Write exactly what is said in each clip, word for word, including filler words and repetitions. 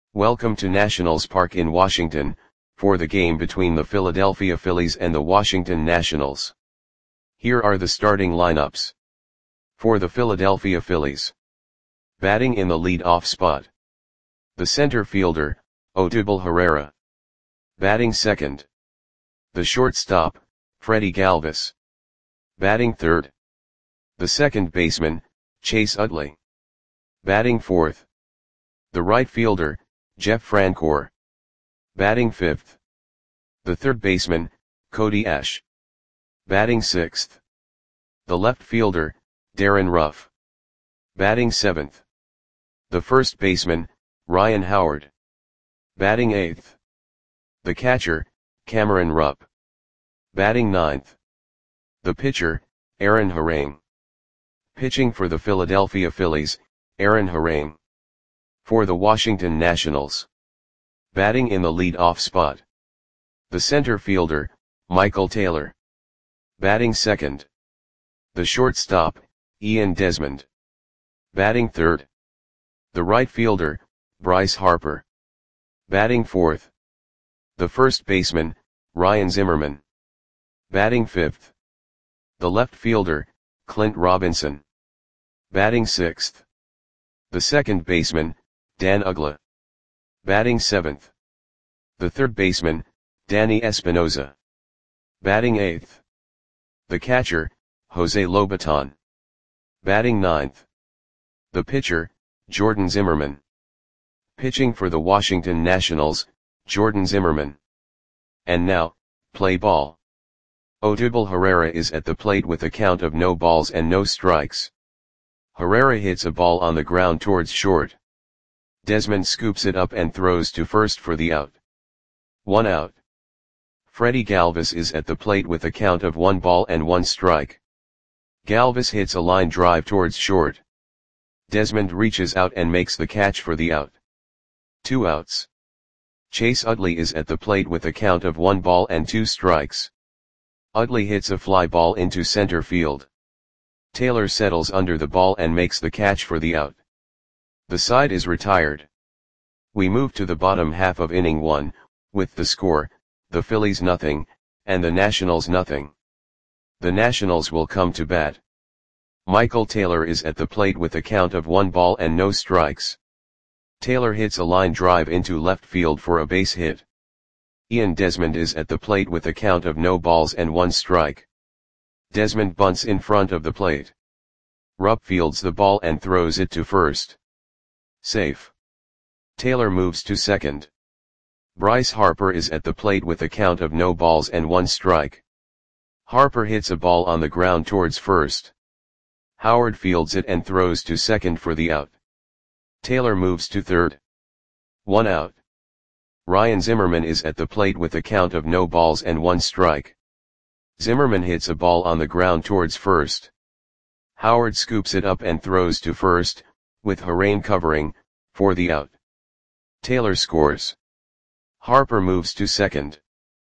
Welcome to Nationals Park in Washington, for the game between the Philadelphia Phillies and the Washington Nationals. Here are the starting lineups. For the Philadelphia Phillies. Batting in the lead-off spot. The center fielder, Odubel Herrera. Batting second. The shortstop, Freddie Galvis. Batting third. The second baseman, Chase Utley. Batting fourth. The right fielder, Jeff Francoeur. Batting fifth. The third baseman, Cody Ashe. Batting sixth. The left fielder, Darin Ruf. Batting seventh. The first baseman, Ryan Howard. Batting eighth. The catcher, Cameron Rupp. Batting ninth. The pitcher, Aaron Harang. Pitching for the Philadelphia Phillies, Aaron Harang. For the Washington Nationals. Batting in the lead-off spot. The center fielder, Michael Taylor. Batting second. The shortstop, Ian Desmond. Batting third. The right fielder, Bryce Harper. Batting fourth. The first baseman, Ryan Zimmerman. Batting fifth. The left fielder, Clint Robinson. Batting sixth. The second baseman, Dan Uggla. Batting seventh. The third baseman, Danny Espinosa. Batting eighth. The catcher, Jose Lobaton. Batting ninth. The pitcher, Jordan Zimmermann. Pitching for the Washington Nationals, Jordan Zimmermann. And now, play ball. Odubel Herrera is at the plate with a count of no balls and no strikes. Herrera hits a ball on the ground towards short. Desmond scoops it up and throws to first for the out. One out. Freddie Galvis is at the plate with a count of one ball and one strike. Galvis hits a line drive towards short. Desmond reaches out and makes the catch for the out. Two outs. Chase Utley is at the plate with a count of one ball and two strikes. Utley hits a fly ball into center field. Taylor settles under the ball and makes the catch for the out. The side is retired. We move to the bottom half of inning one, with the score, the Phillies nothing, and the Nationals nothing. The Nationals will come to bat. Michael Taylor is at the plate with a count of one ball and no strikes. Taylor hits a line drive into left field for a base hit. Ian Desmond is at the plate with a count of no balls and one strike. Desmond bunts in front of the plate. Rupp fields the ball and throws it to first. Safe. Taylor moves to second. Bryce Harper is at the plate with a count of no balls and one strike. Harper hits a ball on the ground towards first. Howard fields it and throws to second for the out. Taylor moves to third. One out. Ryan Zimmerman is at the plate with a count of no balls and one strike. Zimmerman hits a ball on the ground towards first. Howard scoops it up and throws to first, with Harang covering, for the out. Taylor scores. Harper moves to second.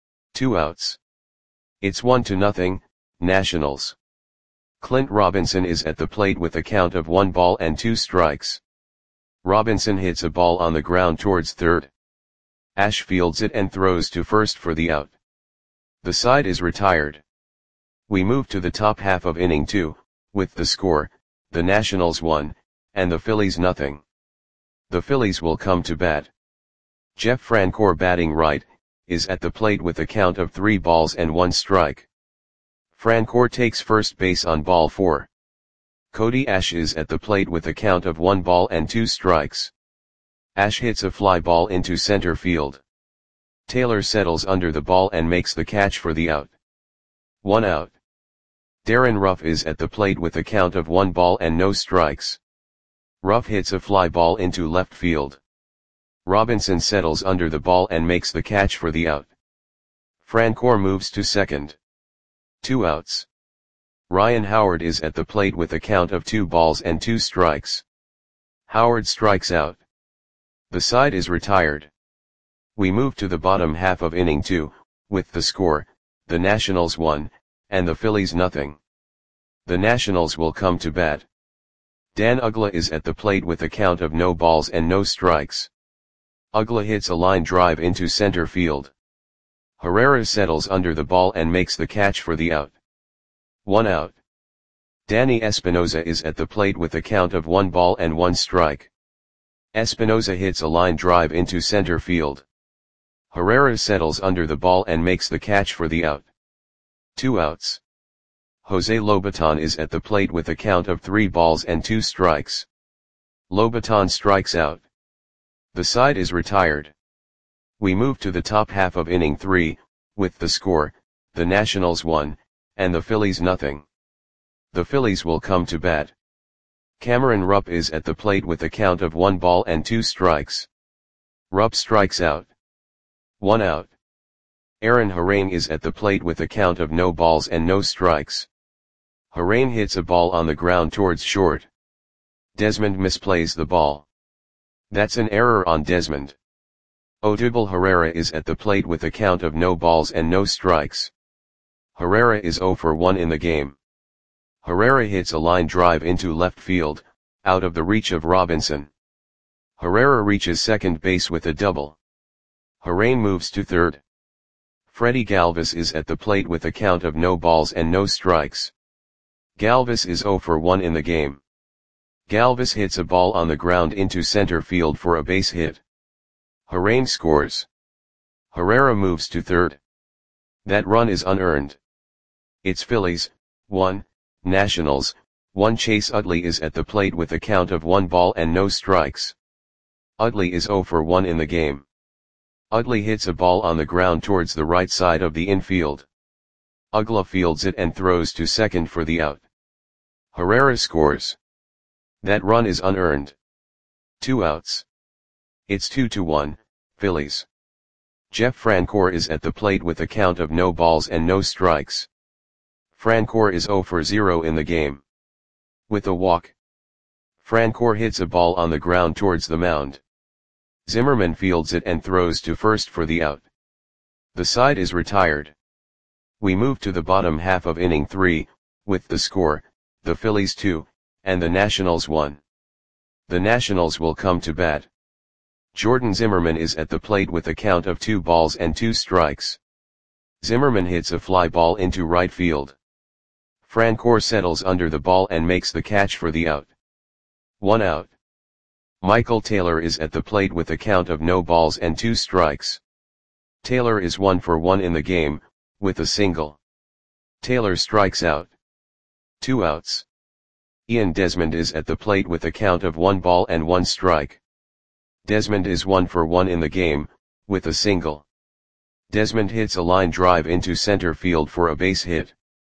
Two outs. It's one to nothing, Nationals. Clint Robinson is at the plate with a count of one ball and two strikes. Robinson hits a ball on the ground towards third. Ashe fields it and throws to first for the out. The side is retired. We move to the top half of inning two, with the score, the Nationals one, and the Phillies nothing. The Phillies will come to bat. Jeff Francoeur, batting right, is at the plate with a count of three balls and one strike. Francoeur takes first base on ball four. Cody Ashe is at the plate with a count of one ball and two strikes. Ashe hits a fly ball into center field. Taylor settles under the ball and makes the catch for the out. One out. Darin Ruf is at the plate with a count of one ball and no strikes. Ruf hits a fly ball into left field. Robinson settles under the ball and makes the catch for the out. Francoeur moves to second. Two outs. Ryan Howard is at the plate with a count of two balls and two strikes. Howard strikes out. The side is retired. We move to the bottom half of inning two, with the score, the Nationals one, and the Phillies nothing. The Nationals will come to bat. Dan Uggla is at the plate with a count of no balls and no strikes. Ugla hits a line drive into center field. Herrera settles under the ball and makes the catch for the out. One out. Danny Espinosa is at the plate with a count of one ball and one strike. Espinosa hits a line drive into center field. Herrera settles under the ball and makes the catch for the out. Two outs. Jose Lobaton is at the plate with a count of three balls and two strikes. Lobaton strikes out. The side is retired. We move to the top half of inning three, with the score, the Nationals one, and the Phillies nothing. The Phillies will come to bat. Cameron Rupp is at the plate with a count of one ball and two strikes. Rupp strikes out. One out. Aaron Harane is at the plate with a count of no balls and no strikes. Harane hits a ball on the ground towards short. Desmond misplays the ball. That's an error on Desmond. Odubel Herrera is at the plate with a count of no balls and no strikes. Herrera is zero for one in the game. Herrera hits a line drive into left field, out of the reach of Robinson. Herrera reaches second base with a double. Harane moves to third. Freddie Galvis is at the plate with a count of no balls and no strikes. Galvis is zero for one in the game. Galvis hits a ball on the ground into center field for a base hit. Harane scores. Herrera moves to third. That run is unearned. It's Phillies, one, Nationals, one. Chase Utley is at the plate with a count of one ball and no strikes. Utley is zero for one in the game. Utley hits a ball on the ground towards the right side of the infield. Ugla fields it and throws to second for the out. Herrera scores. That run is unearned. Two outs. It's two to one, Phillies. Jeff Francoeur is at the plate with a count of no balls and no strikes. Francoeur is zero for zero in the game. With a walk. Francoeur hits a ball on the ground towards the mound. Zimmerman fields it and throws to first for the out. The side is retired. We move to the bottom half of inning three, with the score, the Phillies two, and the Nationals one. The Nationals will come to bat. Jordan Zimmerman is at the plate with a count of two balls and two strikes. Zimmerman hits a fly ball into right field. Francoeur settles under the ball and makes the catch for the out. One out. Michael Taylor is at the plate with a count of no balls and two strikes. Taylor is one for one in the game, with a single. Taylor strikes out. Two outs. Ian Desmond is at the plate with a count of one ball and one strike. Desmond is one for one in the game, with a single. Desmond hits a line drive into center field for a base hit.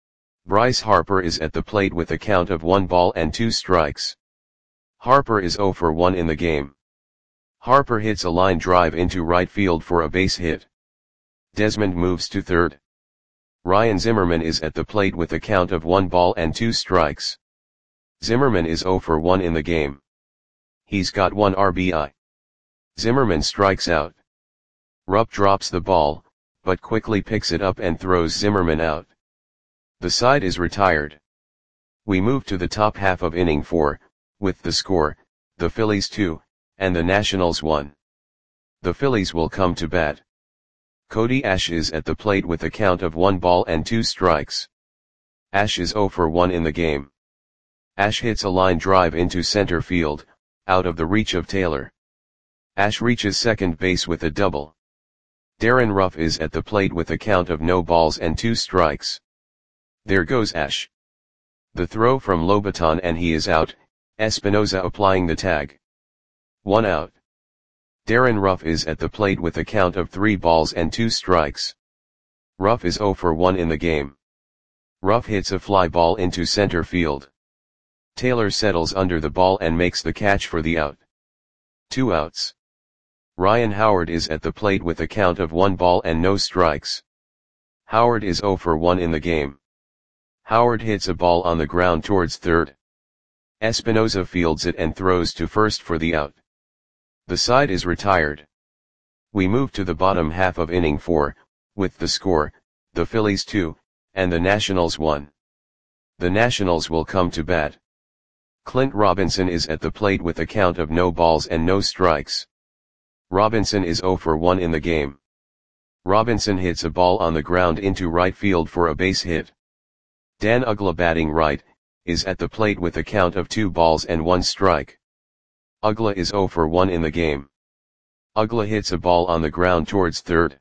Bryce Harper is at the plate with a count of one ball and two strikes. Harper is zero for one in the game. Harper hits a line drive into right field for a base hit. Desmond moves to third. Ryan Zimmerman is at the plate with a count of one ball and two strikes. Zimmerman is zero for one in the game. He's got one R B I. Zimmerman strikes out. Rupp drops the ball, but quickly picks it up and throws Zimmerman out. The side is retired. We move to the top half of inning four, with the score, the Phillies two, and the Nationals one. The Phillies will come to bat. Cody Ash is at the plate with a count of one ball and two strikes. Ash is zero for one in the game. Ash hits a line drive into center field, out of the reach of Taylor. Ash reaches second base with a double. Darren Ruff is at the plate with a count of no balls and two strikes. There goes Ash. The throw from Lobaton and he is out, Espinosa applying the tag. One out. Darren Ruff is at the plate with a count of three balls and two strikes. Ruff is zero for one in the game. Ruff hits a fly ball into center field. Taylor settles under the ball and makes the catch for the out. Two outs. Ryan Howard is at the plate with a count of one ball and no strikes. Howard is zero for one in the game. Howard hits a ball on the ground towards third. Espinosa fields it and throws to first for the out. The side is retired. We move to the bottom half of inning four, with the score, the Phillies two, and the Nationals one. The Nationals will come to bat. Clint Robinson is at the plate with a count of no balls and no strikes. Robinson is zero for one in the game. Robinson hits a ball on the ground into right field for a base hit. Dan Uggla batting right, is at the plate with a count of two balls and one strike. Uggla is zero for one in the game. Uggla hits a ball on the ground towards third.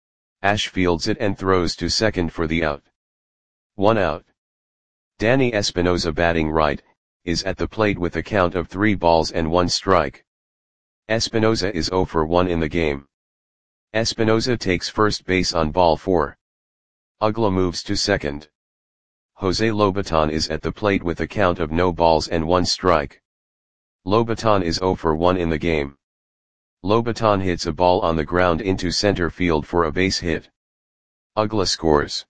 Ash fields it and throws to second for the out. One out. Danny Espinosa batting right, is at the plate with a count of three balls and one strike. Espinosa is zero for one in the game. Espinosa takes first base on ball four. Uggla moves to second. Jose Lobaton is at the plate with a count of no balls and one strike. Lobaton is zero for one in the game. Lobaton hits a ball on the ground into center field for a base hit. Uggla scores.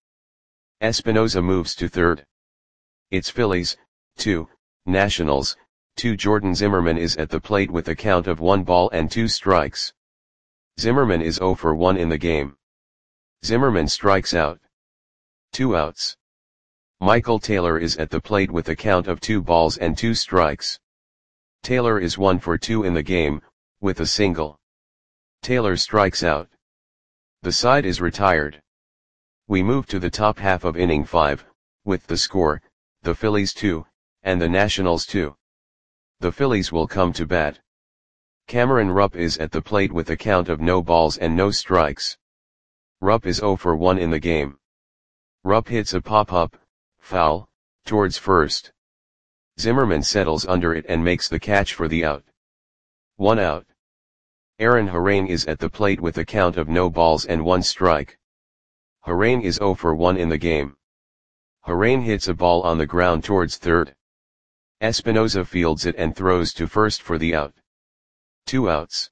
Espinosa moves to third. It's Phillies, two, Nationals, two. Jordan Zimmermann is at the plate with a count of one ball and two strikes. Zimmermann is zero for one in the game. Zimmermann strikes out. Two outs. Michael Taylor is at the plate with a count of two balls and two strikes. Taylor is one for two in the game, with a single. Taylor strikes out. The side is retired. We move to the top half of inning five, with the score, the Phillies two, and the Nationals two. The Phillies will come to bat. Cameron Rupp is at the plate with a count of no balls and no strikes. Rupp is zero for one in the game. Rupp hits a pop-up, foul, towards first. Zimmermann settles under it and makes the catch for the out. One out. Aaron Harang is at the plate with a count of no balls and one strike. Harang is zero for one in the game. Harang hits a ball on the ground towards third. Espinosa fields it and throws to first for the out. Two outs.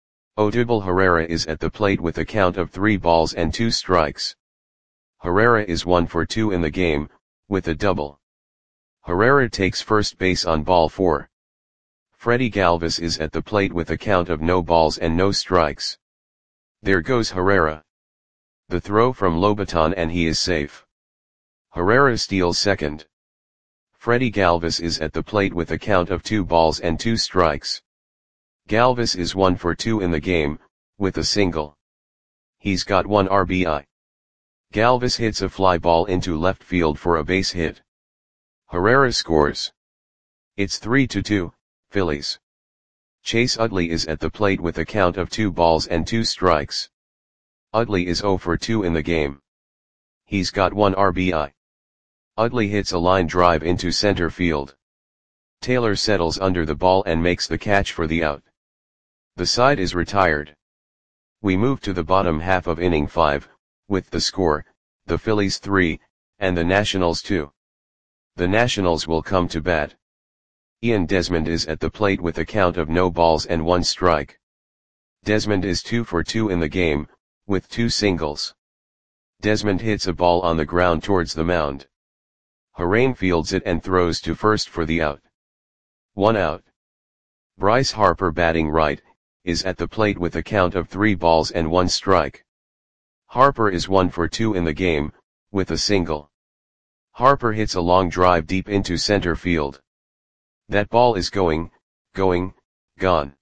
Odubel Herrera is at the plate with a count of three balls and two strikes. Herrera is one for two in the game, with a double. Herrera takes first base on ball four. Freddie Galvis is at the plate with a count of no balls and no strikes. There goes Herrera. The throw from Lobaton and he is safe. Herrera steals second. Freddie Galvis is at the plate with a count of two balls and two strikes. Galvis is one for two in the game, with a single. He's got one R B I. Galvis hits a fly ball into left field for a base hit. Herrera scores. It's three to two, Phillies. Chase Utley is at the plate with a count of two balls and two strikes. Utley is zero for two in the game. He's got one R B I. Utley hits a line drive into center field. Taylor settles under the ball and makes the catch for the out. The side is retired. We move to the bottom half of inning five, with the score, the Phillies three, and the Nationals two. The Nationals will come to bat. Ian Desmond is at the plate with a count of no balls and one strike. Desmond is two for two in the game, with two singles. Desmond hits a ball on the ground towards the mound. Harang fields it and throws to first for the out. One out. Bryce Harper batting right, is at the plate with a count of three balls and one strike. Harper is one for two in the game, with a single. Harper hits a long drive deep into center field. That ball is going, going, gone.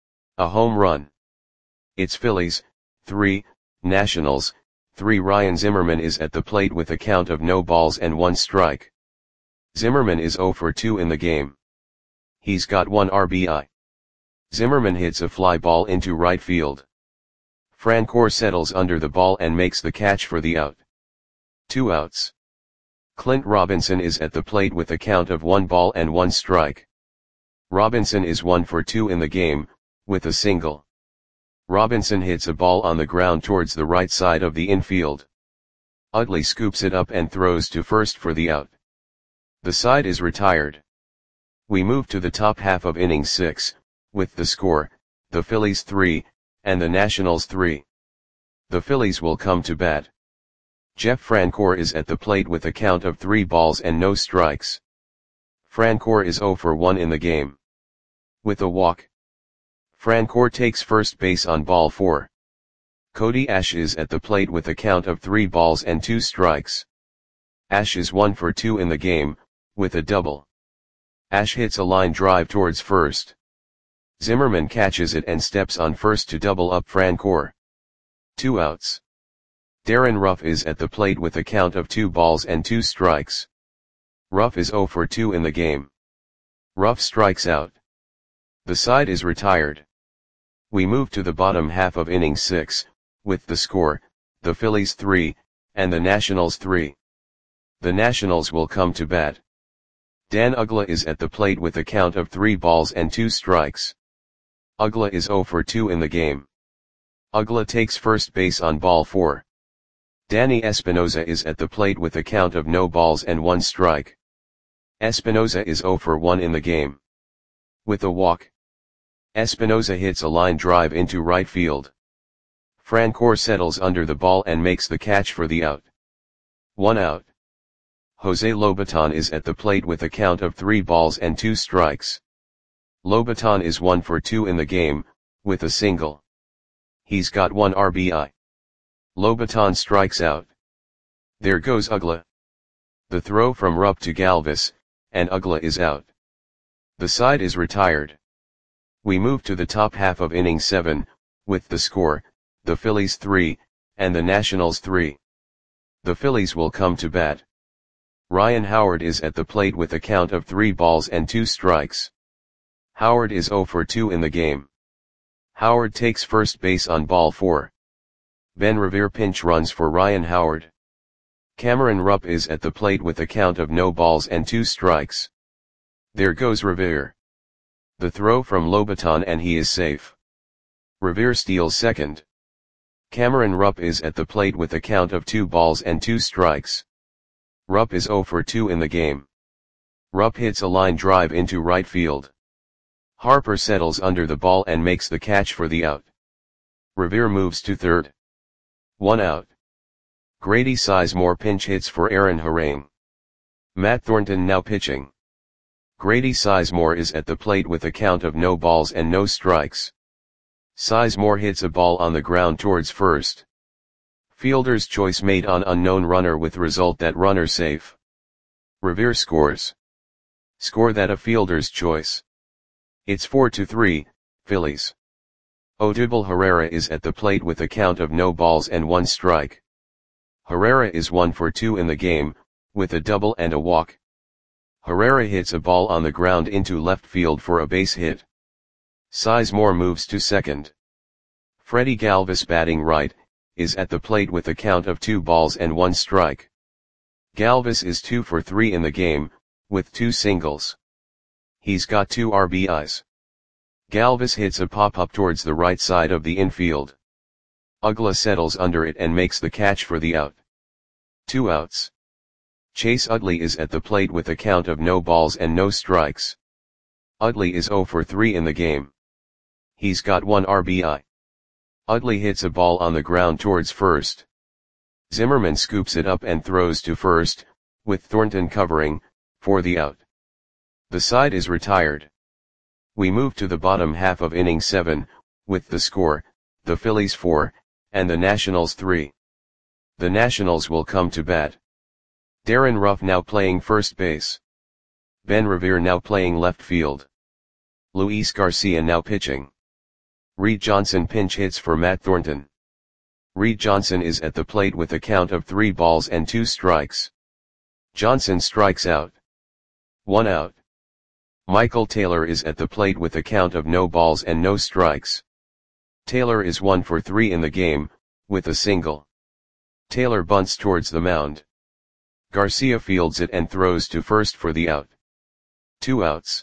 A home run. It's Phillies, three, Nationals, three. Ryan Zimmerman is at the plate with a count of no balls and one strike. Zimmerman is zero for two in the game. He's got one R B I. Zimmerman hits a fly ball into right field. Francoeur settles under the ball and makes the catch for the out. Two outs. Clint Robinson is at the plate with a count of one ball and one strike. Robinson is one for two in the game, with a single. Robinson hits a ball on the ground towards the right side of the infield. Utley scoops it up and throws to first for the out. The side is retired. We move to the top half of inning six, with the score, the Phillies three, and the Nationals three. The Phillies will come to bat. Jeff Francoeur is at the plate with a count of three balls and no strikes. Francoeur is zero for one in the game. With a walk. Francoeur takes first base on ball four. Cody Ash is at the plate with a count of three balls and two strikes. Ash is one for two in the game, with a double. Ash hits a line drive towards first. Zimmerman catches it and steps on first to double up Francoeur. Two outs. Darren Ruff is at the plate with a count of two balls and two strikes. Ruff is oh for two in the game. Ruff strikes out. The side is retired. We move to the bottom half of inning six, with the score, the Phillies three, and the Nationals three. The Nationals will come to bat. Dan Uggla is at the plate with a count of three balls and two strikes. Uggla is oh for two in the game. Uggla takes first base on ball four. Danny Espinosa is at the plate with a count of no balls and one strike. Espinosa is oh for one in the game. With a walk, Espinosa hits a line drive into right field. Francoeur settles under the ball and makes the catch for the out. One out. Jose Lobaton is at the plate with a count of three balls and two strikes. Lobaton is one for two in the game, with a single. He's got one R B I. Lobaton strikes out. There goes Uggla. The throw from Rupp to Galvis, and Uggla is out. The side is retired. We move to the top half of inning seven, with the score, the Phillies three, and the Nationals three. The Phillies will come to bat. Ryan Howard is at the plate with a count of three balls and two strikes. Howard is oh for two in the game. Howard takes first base on ball four. Ben Revere pinch runs for Ryan Howard. Cameron Rupp is at the plate with a count of no balls and two strikes. There goes Revere. The throw from Lobaton and he is safe. Revere steals second. Cameron Rupp is at the plate with a count of two balls and two strikes. Rupp is oh for two in the game. Rupp hits a line drive into right field. Harper settles under the ball and makes the catch for the out. Revere moves to third. One out. Grady Sizemore pinch hits for Aaron Harang. Matt Thornton now pitching. Grady Sizemore is at the plate with a count of no balls and no strikes. Sizemore hits a ball on the ground towards first. Fielder's choice made on unknown runner with result that runner safe. Revere scores. Score that a fielder's choice. It's four to three, Phillies. Odubel Herrera is at the plate with a count of no balls and one strike. Herrera is one for two in the game, with a double and a walk. Herrera hits a ball on the ground into left field for a base hit. Sizemore moves to second. Freddie Galvis batting right, is at the plate with a count of two balls and one strike. Galvis is two for three in the game, with two singles. He's got two R B Is. Galvis hits a pop-up towards the right side of the infield. Uggla settles under it and makes the catch for the out. Two outs. Chase Utley is at the plate with a count of no balls and no strikes. Utley is oh for three in the game. He's got one R B I. Utley hits a ball on the ground towards first. Zimmerman scoops it up and throws to first, with Thornton covering, for the out. The side is retired. We move to the bottom half of inning seven, with the score, the Phillies four, and the Nationals three. The Nationals will come to bat. Darren Ruff now playing first base. Ben Revere now playing left field. Luis Garcia now pitching. Reed Johnson pinch hits for Matt Thornton. Reed Johnson is at the plate with a count of three balls and two strikes. Johnson strikes out. One out. Michael Taylor is at the plate with a count of no balls and no strikes. Taylor is one for three in the game, with a single. Taylor bunts towards the mound. Garcia fields it and throws to first for the out. Two outs.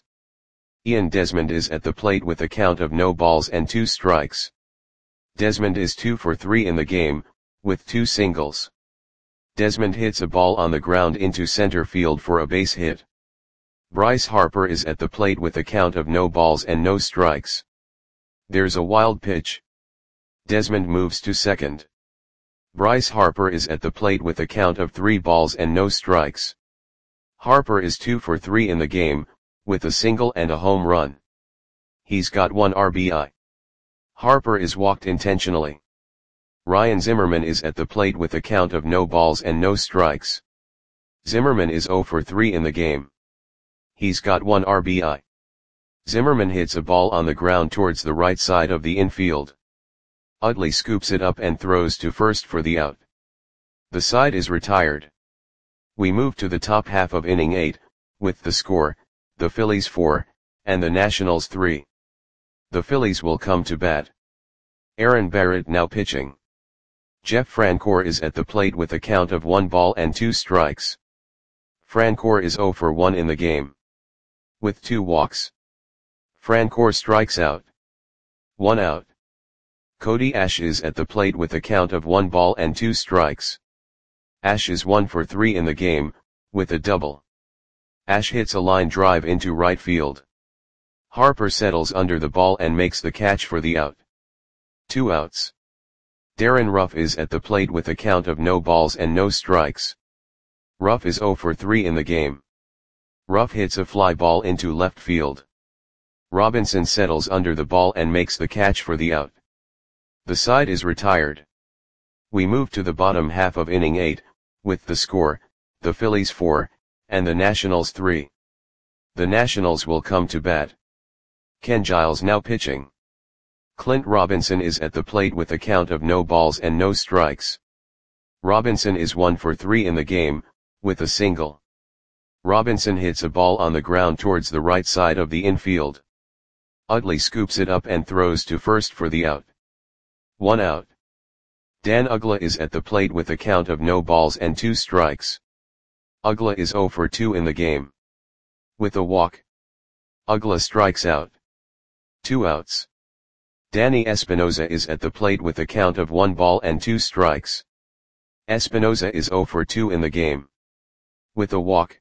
Ian Desmond is at the plate with a count of no balls and two strikes. Desmond is two for three in the game, with two singles. Desmond hits a ball on the ground into center field for a base hit. Bryce Harper is at the plate with a count of no balls and no strikes. There's a wild pitch. Desmond moves to second. Bryce Harper is at the plate with a count of three balls and no strikes. Harper is two for three in the game, with a single and a home run. He's got one R B I. Harper is walked intentionally. Ryan Zimmerman is at the plate with a count of no balls and no strikes. Zimmerman is oh for three in the game. He's got one R B I. Zimmerman hits a ball on the ground towards the right side of the infield. Utley scoops it up and throws to first for the out. The side is retired. We move to the top half of inning eight, with the score, the Phillies four, and the Nationals three. The Phillies will come to bat. Aaron Barrett now pitching. Jeff Francoeur is at the plate with a count of one ball and two strikes. Francoeur is zero for one in the game. With two walks. Francoeur strikes out. One out. Cody Ash is at the plate with a count of one ball and two strikes. Ash is one for three in the game, with a double. Ash hits a line drive into right field. Harper settles under the ball and makes the catch for the out. Two outs. Darren Ruff is at the plate with a count of no balls and no strikes. Ruff is zero for three in the game. Ruff hits a fly ball into left field. Robinson settles under the ball and makes the catch for the out. The side is retired. We move to the bottom half of inning eight, with the score, the Phillies four, and the Nationals three. The Nationals will come to bat. Ken Giles now pitching. Clint Robinson is at the plate with a count of no balls and no strikes. Robinson is one for three in the game, with a single. Robinson hits a ball on the ground towards the right side of the infield. Utley scoops it up and throws to first for the out. One out. Dan Uggla is at the plate with a count of no balls and two strikes. Uggla is zero for two in the game. With a walk. Uggla strikes out. Two outs. Danny Espinosa is at the plate with a count of one ball and two strikes. Espinosa is zero for two in the game. With a walk.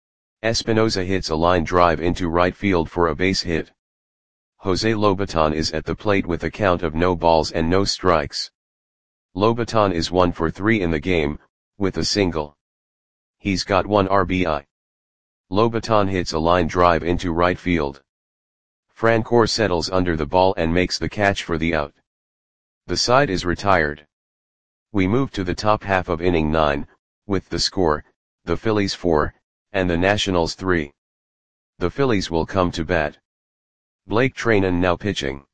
Espinosa hits a line drive into right field for a base hit. Jose Lobaton is at the plate with a count of no balls and no strikes. Lobaton is one for three in the game, with a single. He's got one R B I. Lobaton hits a line drive into right field. Francoeur settles under the ball and makes the catch for the out. The side is retired. We move to the top half of inning nine, with the score, the Phillies four, and the Nationals three. The Phillies will come to bat. Blake Treinen now pitching.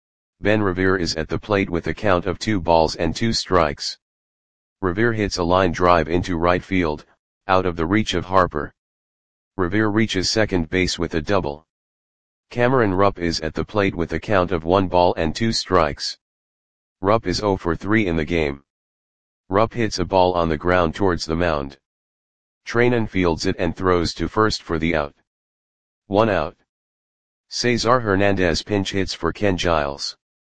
Ben Revere is at the plate with a count of two balls and two strikes. Revere hits a line drive into right field, out of the reach of Harper. Revere reaches second base with a double. Cameron Rupp is at the plate with a count of one ball and two strikes. Rupp is zero for three in the game. Rupp hits a ball on the ground towards the mound. Treinen fields it and throws to first for the out. One out. Cesar Hernandez pinch hits for Ken Giles.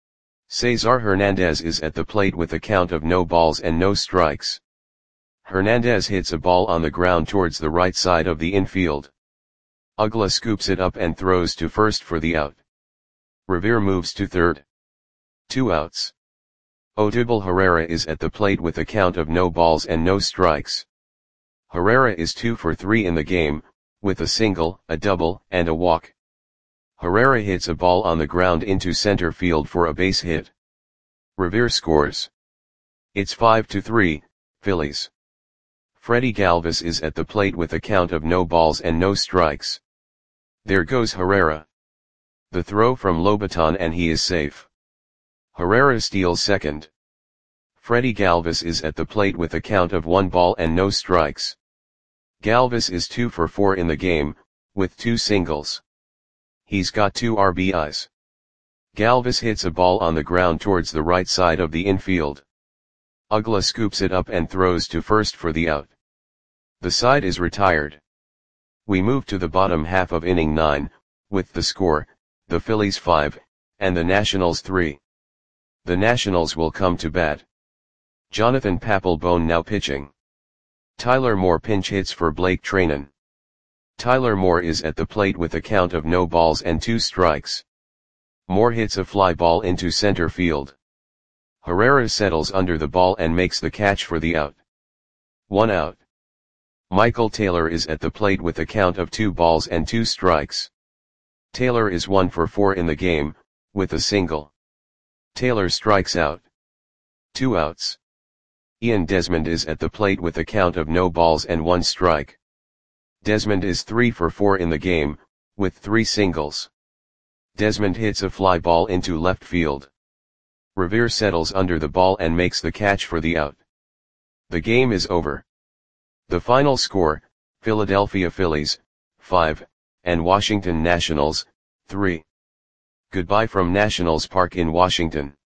Cesar Hernandez is at the plate with a count of no balls and no strikes. Hernandez hits a ball on the ground towards the right side of the infield. Uggla scoops it up and throws to first for the out. Revere moves to third. Two outs. Odubel Herrera is at the plate with a count of no balls and no strikes. Herrera is two for three in the game, with a single, a double, and a walk. Herrera hits a ball on the ground into center field for a base hit. Revere scores. It's five to three, Phillies. Freddie Galvis is at the plate with a count of no balls and no strikes. There goes Herrera. The throw from Lobaton and he is safe. Herrera steals second. Freddie Galvis is at the plate with a count of one ball and no strikes. Galvis is two for four in the game, with two singles. He's got two R B Is. Galvis hits a ball on the ground towards the right side of the infield. Uggla scoops it up and throws to first for the out. The side is retired. We move to the bottom half of inning nine, with the score, the Phillies five, and the Nationals three. The Nationals will come to bat. Jonathan Papelbon now pitching. Tyler Moore pinch hits for Blake Treinen. Tyler Moore is at the plate with a count of no balls and two strikes. Moore hits a fly ball into center field. Herrera settles under the ball and makes the catch for the out. One out. Michael Taylor is at the plate with a count of two balls and two strikes. Taylor is one for four in the game, with a single. Taylor strikes out. Two outs. Ian Desmond is at the plate with a count of no balls and one strike. Desmond is three for four in the game, with three singles. Desmond hits a fly ball into left field. Revere settles under the ball and makes the catch for the out. The game is over. The final score, Philadelphia Phillies, five, and Washington Nationals, three. Goodbye from Nationals Park in Washington.